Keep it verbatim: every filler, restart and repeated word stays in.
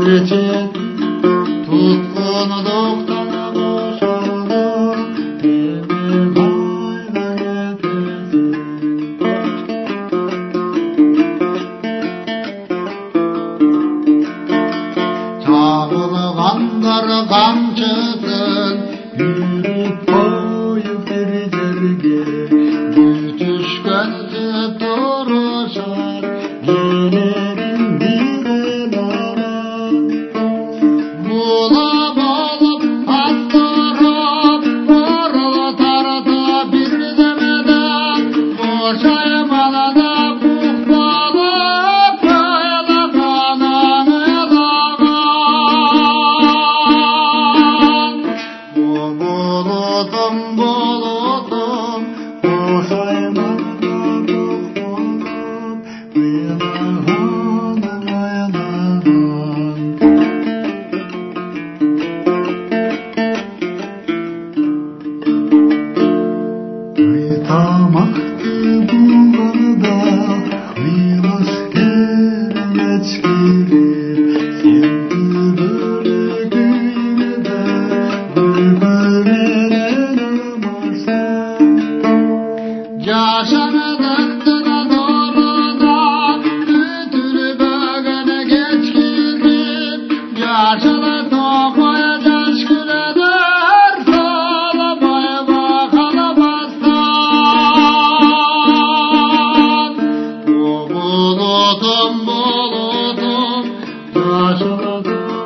geçer tutkunluktan boşaldım bir fayda getirsin. Çağılgandır kamçısın yürüp koyup bir yerge düşkönse duruşar gelirim bir elara bulap alıp astırıp borulu tarta bir demeden boşaymana da buhtalıp böyle kanını yalagan bu bulutum bulutum boşaymana Kıytamaktı bunlarda Kıymas geç gelir Sevdi böyle kıyıda Bülbüllerin aramarsın Yaşanadıktına doğruda Bütünü bögene geç gelir Yaşalı tokmaya coşkun eder Salamaya bakalamazsan Bu bulutum bulutum Yaşalı